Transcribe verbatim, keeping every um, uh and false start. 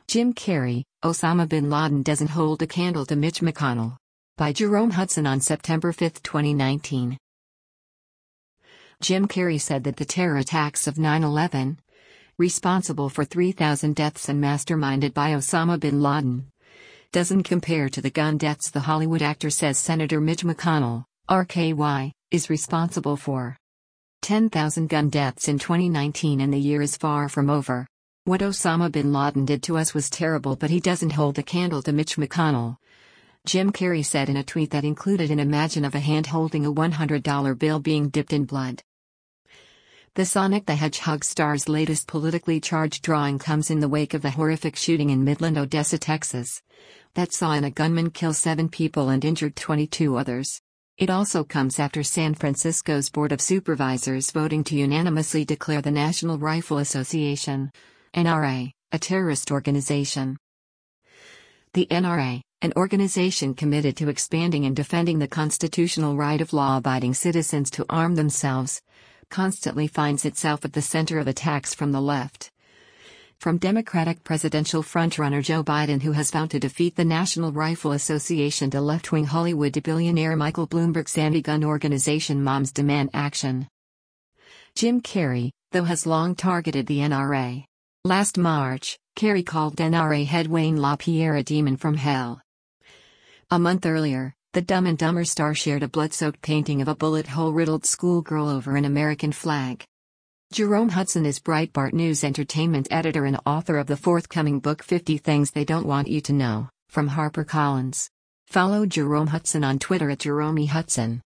Jim Carrey, Osama bin Laden doesn't hold a candle to Mitch McConnell. By Jerome Hudson on September fifth, twenty nineteen. Jim Carrey said that the terror attacks of nine eleven, responsible for three thousand deaths and masterminded by Osama bin Laden, doesn't compare to the gun deaths the Hollywood actor says Senator Mitch McConnell, R K Y, is responsible for. ten thousand gun deaths in twenty nineteen and the year is far from over. What Osama bin Laden did to us was terrible, but he doesn't hold a candle to Mitch McConnell, Jim Carrey said in a tweet that included an image of a hand holding a one hundred dollar bill being dipped in blood. The Sonic the Hedgehog star's latest politically charged drawing comes in the wake of the horrific shooting in Midland, Odessa, Texas, that saw a gunman kill seven people and injured twenty-two others. It also comes after San Francisco's Board of Supervisors voting to unanimously declare the National Rifle Association, N R A, a terrorist organization. The N R A, an organization committed to expanding and defending the constitutional right of law-abiding citizens to arm themselves, constantly finds itself at the center of attacks from the left. From Democratic presidential frontrunner Joe Biden, who has vowed to defeat the National Rifle Association, to left-wing Hollywood billionaire Michael Bloomberg's anti-gun organization Moms Demand Action. Jim Carrey, though, has long targeted the N R A. Last March, Carrey called N R A head Wayne LaPierre a demon from hell. A month earlier, the Dumb and Dumber star shared a blood-soaked painting of a bullet-hole-riddled schoolgirl over an American flag. Jerome Hudson is Breitbart News entertainment editor and author of the forthcoming book fifty Things They Don't Want You to Know, from HarperCollins. Follow Jerome Hudson on Twitter at Jerome E. Hudson.